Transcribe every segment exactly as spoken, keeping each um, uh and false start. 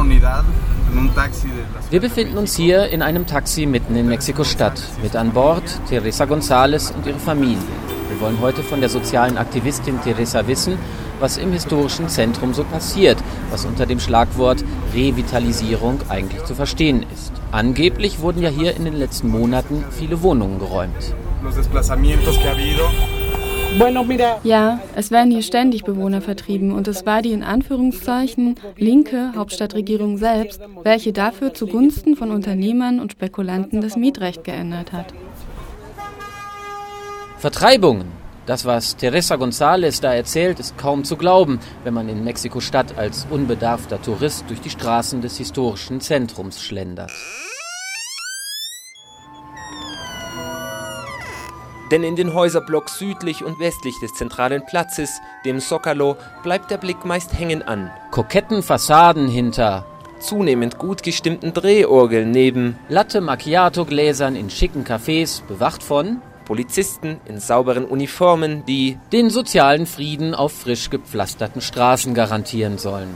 Wir befinden uns hier in einem Taxi mitten in Mexiko-Stadt. Mit an Bord Teresa González und ihre Familie. Wir wollen heute von der sozialen Aktivistin Teresa wissen, was im historischen Zentrum so passiert, was unter dem Schlagwort Revitalisierung eigentlich zu verstehen ist. Angeblich wurden ja hier in den letzten Monaten viele Wohnungen geräumt. Ja, es werden hier ständig Bewohner vertrieben und es war die in Anführungszeichen linke Hauptstadtregierung selbst, welche dafür zugunsten von Unternehmern und Spekulanten das Mietrecht geändert hat. Vertreibungen. Das, was Teresa González da erzählt, ist kaum zu glauben, wenn man in Mexiko-Stadt als unbedarfter Tourist durch die Straßen des historischen Zentrums schlendert. Denn in den Häuserblocks südlich und westlich des zentralen Platzes, dem Zócalo, bleibt der Blick meist hängen an. Koketten Fassaden hinter zunehmend gut gestimmten Drehorgeln neben Latte Macchiato-Gläsern in schicken Cafés, bewacht von Polizisten in sauberen Uniformen, die den sozialen Frieden auf frisch gepflasterten Straßen garantieren sollen.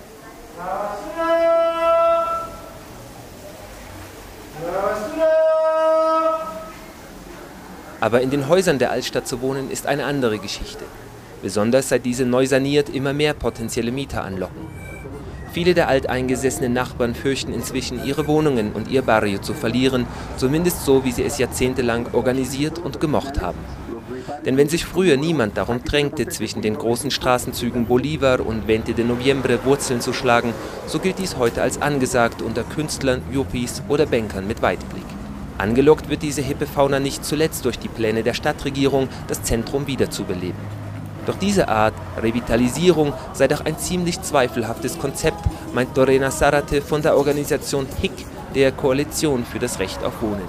Aber in den Häusern der Altstadt zu wohnen, ist eine andere Geschichte. Besonders seit diese neu saniert immer mehr potenzielle Mieter anlocken. Viele der alteingesessenen Nachbarn fürchten inzwischen, ihre Wohnungen und ihr Barrio zu verlieren, zumindest so, wie sie es jahrzehntelang organisiert und gemocht haben. Denn wenn sich früher niemand darum drängte, zwischen den großen Straßenzügen Bolívar und Veinte de Noviembre Wurzeln zu schlagen, so gilt dies heute als angesagt unter Künstlern, Yuppies oder Bankern mit Weitblick. Angelockt wird diese hippe Fauna nicht zuletzt durch die Pläne der Stadtregierung, das Zentrum wiederzubeleben. Doch diese Art Revitalisierung sei doch ein ziemlich zweifelhaftes Konzept, meint Lorena Zárate von der Organisation H I C, der Koalition für das Recht auf Wohnen.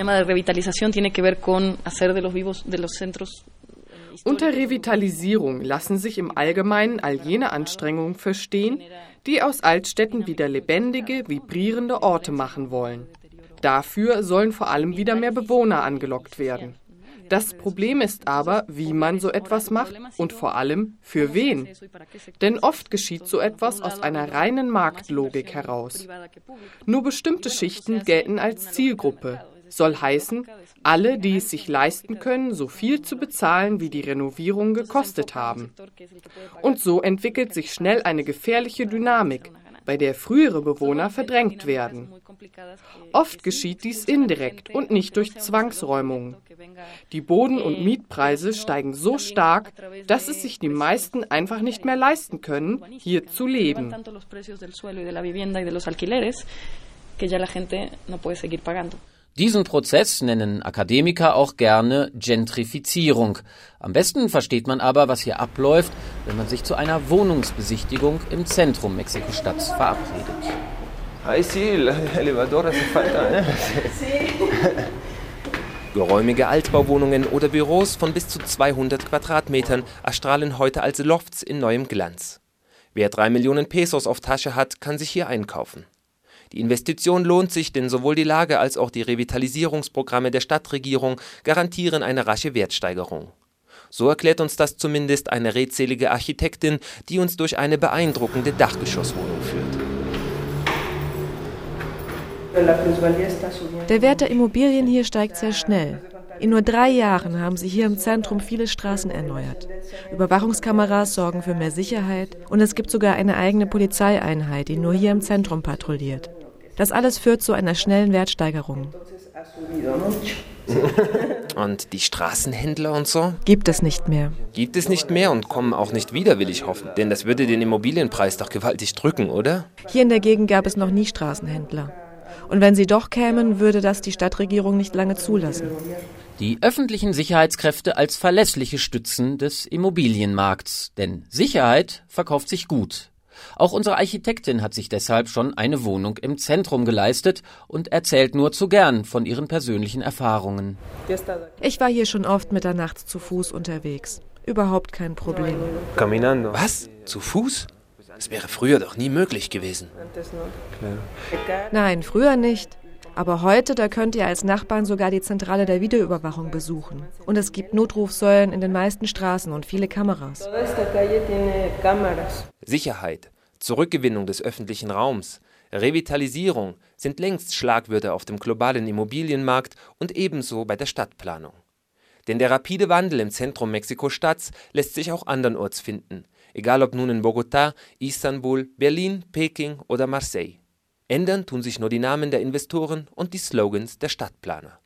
Unter Revitalisierung lassen sich im Allgemeinen all jene Anstrengungen verstehen, die aus Altstädten wieder lebendige, vibrierende Orte machen wollen. Dafür sollen vor allem wieder mehr Bewohner angelockt werden. Das Problem ist aber, wie man so etwas macht und vor allem für wen. Denn oft geschieht so etwas aus einer reinen Marktlogik heraus. Nur bestimmte Schichten gelten als Zielgruppe. Soll heißen, alle, die es sich leisten können, so viel zu bezahlen, wie die Renovierungen gekostet haben. Und so entwickelt sich schnell eine gefährliche Dynamik, bei der frühere Bewohner verdrängt werden. Oft geschieht dies indirekt und nicht durch Zwangsräumungen. Die Boden- und Mietpreise steigen so stark, dass es sich die meisten einfach nicht mehr leisten können, hier zu leben. Diesen Prozess nennen Akademiker auch gerne Gentrifizierung. Am besten versteht man aber, was hier abläuft, wenn man sich zu einer Wohnungsbesichtigung im Zentrum Mexiko-Stadt verabredet. Ay, sí, el elevador hace falta, ne? Geräumige Altbauwohnungen oder Büros von bis zu zweihundert Quadratmetern erstrahlen heute als Lofts in neuem Glanz. Wer drei Millionen Pesos auf Tasche hat, kann sich hier einkaufen. Die Investition lohnt sich, denn sowohl die Lage als auch die Revitalisierungsprogramme der Stadtregierung garantieren eine rasche Wertsteigerung. So erklärt uns das zumindest eine redselige Architektin, die uns durch eine beeindruckende Dachgeschosswohnung führt. Der Wert der Immobilien hier steigt sehr schnell. In nur drei Jahren haben sie hier im Zentrum viele Straßen erneuert. Überwachungskameras sorgen für mehr Sicherheit und es gibt sogar eine eigene Polizeieinheit, die nur hier im Zentrum patrouilliert. Das alles führt zu einer schnellen Wertsteigerung. Und die Straßenhändler und so? Gibt es nicht mehr. Gibt es nicht mehr und kommen auch nicht wieder, will ich hoffen. Denn das würde den Immobilienpreis doch gewaltig drücken, oder? Hier in der Gegend gab es noch nie Straßenhändler. Und wenn sie doch kämen, würde das die Stadtregierung nicht lange zulassen. Die öffentlichen Sicherheitskräfte als verlässliche Stützen des Immobilienmarkts. Denn Sicherheit verkauft sich gut. Auch unsere Architektin hat sich deshalb schon eine Wohnung im Zentrum geleistet und erzählt nur zu gern von ihren persönlichen Erfahrungen. Ich war hier schon oft mitternachts zu Fuß unterwegs. Überhaupt kein Problem. Caminando. Was? Zu Fuß? Das wäre früher doch nie möglich gewesen. Nein, früher nicht. Aber heute, da könnt ihr als Nachbarn sogar die Zentrale der Videoüberwachung besuchen. Und es gibt Notrufsäulen in den meisten Straßen und viele Kameras. Sicherheit, Zurückgewinnung des öffentlichen Raums, Revitalisierung sind längst Schlagwörter auf dem globalen Immobilienmarkt und ebenso bei der Stadtplanung. Denn der rapide Wandel im Zentrum Mexiko-Stadts lässt sich auch andernorts finden, egal ob nun in Bogotá, Istanbul, Berlin, Peking oder Marseille. Ändern tun sich nur die Namen der Investoren und die Slogans der Stadtplaner.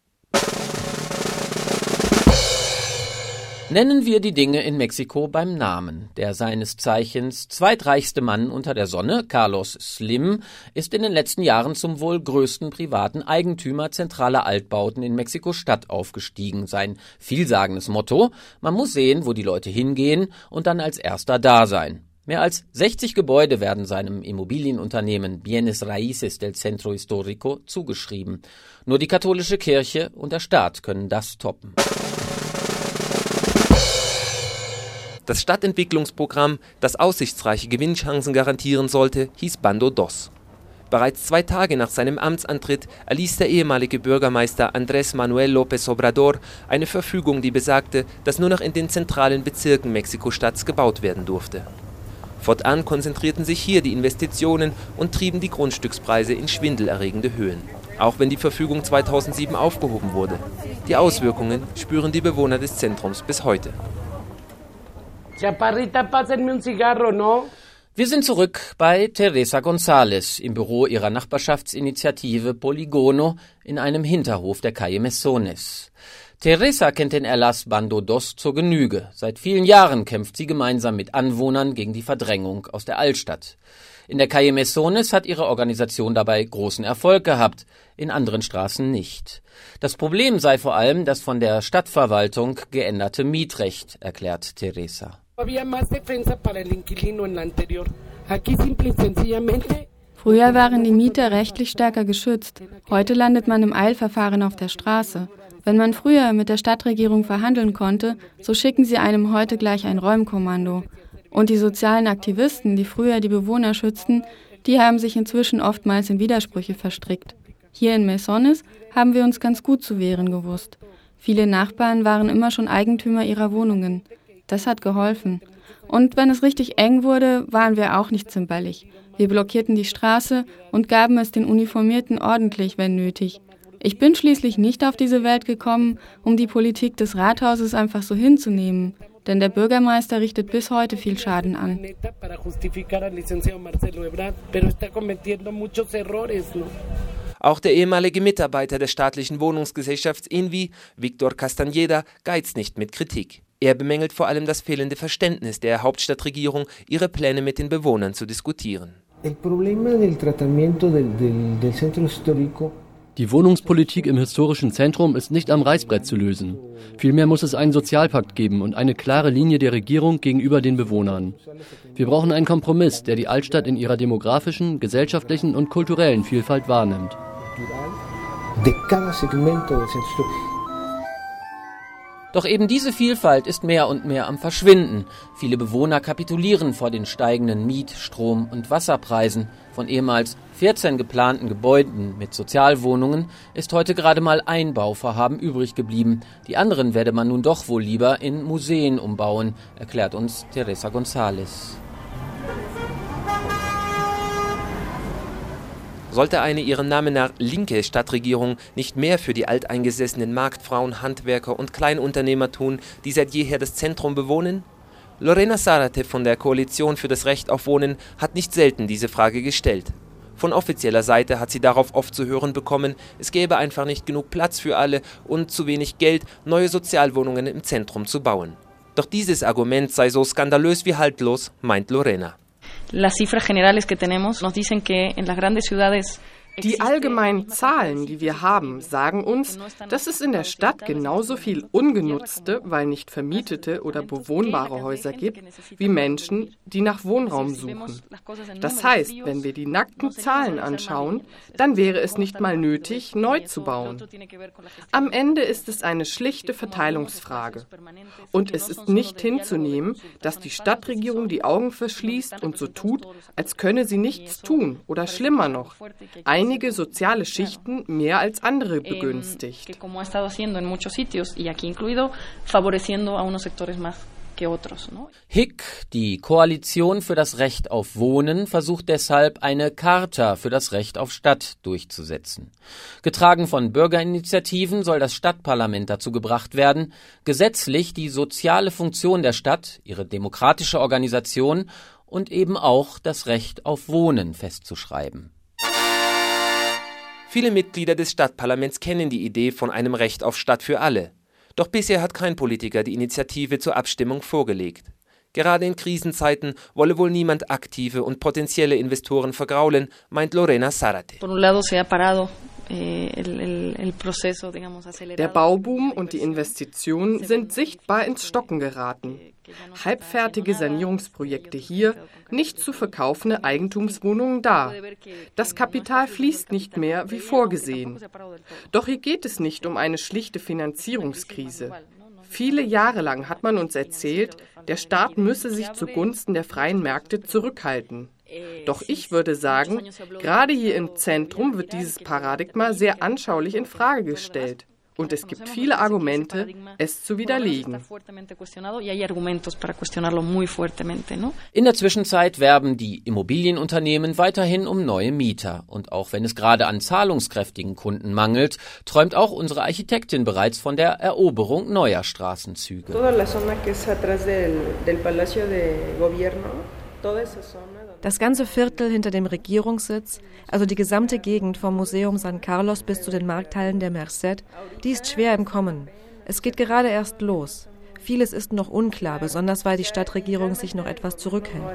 Nennen wir die Dinge in Mexiko beim Namen. Der seines Zeichens zweitreichste Mann unter der Sonne, Carlos Slim, ist in den letzten Jahren zum wohl größten privaten Eigentümer zentraler Altbauten in Mexiko-Stadt aufgestiegen. Sein vielsagendes Motto: Man muss sehen, wo die Leute hingehen und dann als Erster da sein. Mehr als sechzig Gebäude werden seinem Immobilienunternehmen Bienes Raíces del Centro Histórico zugeschrieben. Nur die katholische Kirche und der Staat können das toppen. Das Stadtentwicklungsprogramm, das aussichtsreiche Gewinnchancen garantieren sollte, hieß Bando Dos. Bereits zwei Tage nach seinem Amtsantritt erließ der ehemalige Bürgermeister Andrés Manuel López Obrador eine Verfügung, die besagte, dass nur noch in den zentralen Bezirken Mexiko-Stadts gebaut werden durfte. Fortan konzentrierten sich hier die Investitionen und trieben die Grundstückspreise in schwindelerregende Höhen. Auch wenn die Verfügung zweitausendsieben aufgehoben wurde. Die Auswirkungen spüren die Bewohner des Zentrums bis heute. Wir sind zurück bei Teresa González im Büro ihrer Nachbarschaftsinitiative Poligono in einem Hinterhof der Calle Mesones. Teresa kennt den Erlass Bando Dos zur Genüge. Seit vielen Jahren kämpft sie gemeinsam mit Anwohnern gegen die Verdrängung aus der Altstadt. In der Calle Mesones hat ihre Organisation dabei großen Erfolg gehabt, in anderen Straßen nicht. Das Problem sei vor allem das von der Stadtverwaltung geänderte Mietrecht, erklärt Teresa. Früher waren die Mieter rechtlich stärker geschützt. Heute landet man im Eilverfahren auf der Straße. Wenn man früher mit der Stadtregierung verhandeln konnte, so schicken sie einem heute gleich ein Räumkommando. Und die sozialen Aktivisten, die früher die Bewohner schützten, die haben sich inzwischen oftmals in Widersprüche verstrickt. Hier in Mesones haben wir uns ganz gut zu wehren gewusst. Viele Nachbarn waren immer schon Eigentümer ihrer Wohnungen. Das hat geholfen. Und wenn es richtig eng wurde, waren wir auch nicht zimperlich. Wir blockierten die Straße und gaben es den Uniformierten ordentlich, wenn nötig. Ich bin schließlich nicht auf diese Welt gekommen, um die Politik des Rathauses einfach so hinzunehmen. Denn der Bürgermeister richtet bis heute viel Schaden an. Auch der ehemalige Mitarbeiter der staatlichen Wohnungsgesellschaft Invi, Víctor Castañeda, geizt nicht mit Kritik. Er bemängelt vor allem das fehlende Verständnis der Hauptstadtregierung, ihre Pläne mit den Bewohnern zu diskutieren. Die Wohnungspolitik im historischen Zentrum ist nicht am Reißbrett zu lösen. Vielmehr muss es einen Sozialpakt geben und eine klare Linie der Regierung gegenüber den Bewohnern. Wir brauchen einen Kompromiss, der die Altstadt in ihrer demografischen, gesellschaftlichen und kulturellen Vielfalt wahrnimmt. Doch eben diese Vielfalt ist mehr und mehr am Verschwinden. Viele Bewohner kapitulieren vor den steigenden Miet-, Strom- und Wasserpreisen. Von ehemals vierzehn geplanten Gebäuden mit Sozialwohnungen ist heute gerade mal ein Bauvorhaben übrig geblieben. Die anderen werde man nun doch wohl lieber in Museen umbauen, erklärt uns Teresa González. Sollte eine ihrem Namen nach linke Stadtregierung nicht mehr für die alteingesessenen Marktfrauen, Handwerker und Kleinunternehmer tun, die seit jeher das Zentrum bewohnen? Lorena Zárate von der Koalition für das Recht auf Wohnen hat nicht selten diese Frage gestellt. Von offizieller Seite hat sie darauf oft zu hören bekommen, es gäbe einfach nicht genug Platz für alle und zu wenig Geld, neue Sozialwohnungen im Zentrum zu bauen. Doch dieses Argument sei so skandalös wie haltlos, meint Lorena. Las cifras generales que tenemos nos dicen que en las grandes ciudades Die allgemeinen Zahlen, die wir haben, sagen uns, dass es in der Stadt genauso viel ungenutzte, weil nicht vermietete oder bewohnbare Häuser gibt, wie Menschen, die nach Wohnraum suchen. Das heißt, wenn wir die nackten Zahlen anschauen, dann wäre es nicht mal nötig, neu zu bauen. Am Ende ist es eine schlichte Verteilungsfrage. Und es ist nicht hinzunehmen, dass die Stadtregierung die Augen verschließt und so tut, als könne sie nichts tun oder schlimmer noch, einige soziale Schichten mehr als andere begünstigt. H I C, die Koalition für das Recht auf Wohnen, versucht deshalb, eine Charta für das Recht auf Stadt durchzusetzen. Getragen von Bürgerinitiativen soll das Stadtparlament dazu gebracht werden, gesetzlich die soziale Funktion der Stadt, ihre demokratische Organisation und eben auch das Recht auf Wohnen festzuschreiben. Viele Mitglieder des Stadtparlaments kennen die Idee von einem Recht auf Stadt für alle. Doch bisher hat kein Politiker die Initiative zur Abstimmung vorgelegt. Gerade in Krisenzeiten wolle wohl niemand aktive und potenzielle Investoren vergraulen, meint Lorena Zárate. Der Bauboom und die Investitionen sind sichtbar ins Stocken geraten. Halbfertige Sanierungsprojekte hier, nicht zu verkaufende Eigentumswohnungen da. Das Kapital fließt nicht mehr wie vorgesehen. Doch hier geht es nicht um eine schlichte Finanzierungskrise. Viele Jahre lang hat man uns erzählt, der Staat müsse sich zugunsten der freien Märkte zurückhalten. Doch ich würde sagen, gerade hier im Zentrum wird dieses Paradigma sehr anschaulich in Frage gestellt. Und es gibt viele Argumente, es zu widerlegen. In der Zwischenzeit werben die Immobilienunternehmen weiterhin um neue Mieter. Und auch wenn es gerade an zahlungskräftigen Kunden mangelt, träumt auch unsere Architektin bereits von der Eroberung neuer Straßenzüge. Das ganze Viertel hinter dem Regierungssitz, also die gesamte Gegend vom Museum San Carlos bis zu den Markthallen der Merced, die ist schwer im Kommen. Es geht gerade erst los. Vieles ist noch unklar, besonders weil die Stadtregierung sich noch etwas zurückhält.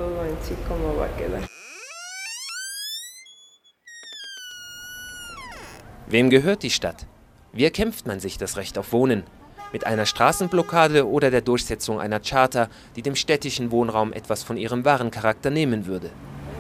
Wem gehört die Stadt? Wie erkämpft man sich das Recht auf Wohnen? Mit einer Straßenblockade oder der Durchsetzung einer Charta, die dem städtischen Wohnraum etwas von ihrem wahren Charakter nehmen würde.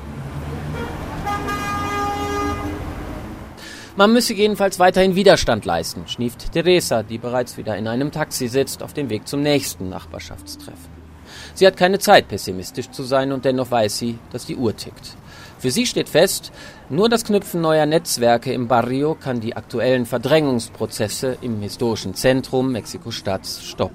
Man müsse jedenfalls weiterhin Widerstand leisten, schnieft Teresa, die bereits wieder in einem Taxi sitzt, auf dem Weg zum nächsten Nachbarschaftstreffen. Sie hat keine Zeit, pessimistisch zu sein, und dennoch weiß sie, dass die Uhr tickt. Für sie steht fest, nur das Knüpfen neuer Netzwerke im Barrio kann die aktuellen Verdrängungsprozesse im historischen Zentrum Mexiko-Stadt stoppen.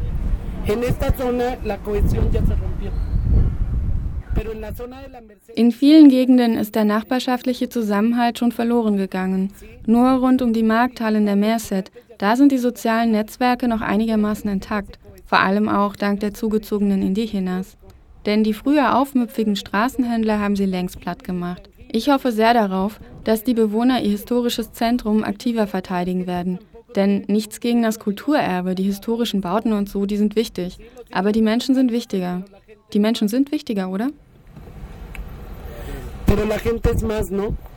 In vielen Gegenden ist der nachbarschaftliche Zusammenhalt schon verloren gegangen. Nur rund um die Markthallen der Merced, da sind die sozialen Netzwerke noch einigermaßen intakt, vor allem auch dank der zugezogenen Indigenas. Denn die früher aufmüpfigen Straßenhändler haben sie längst platt gemacht. Ich hoffe sehr darauf, dass die Bewohner ihr historisches Zentrum aktiver verteidigen werden. Denn nichts gegen das Kulturerbe, die historischen Bauten und so, die sind wichtig. Aber die Menschen sind wichtiger. Die Menschen sind wichtiger, oder? Pero la gente es más, ¿no?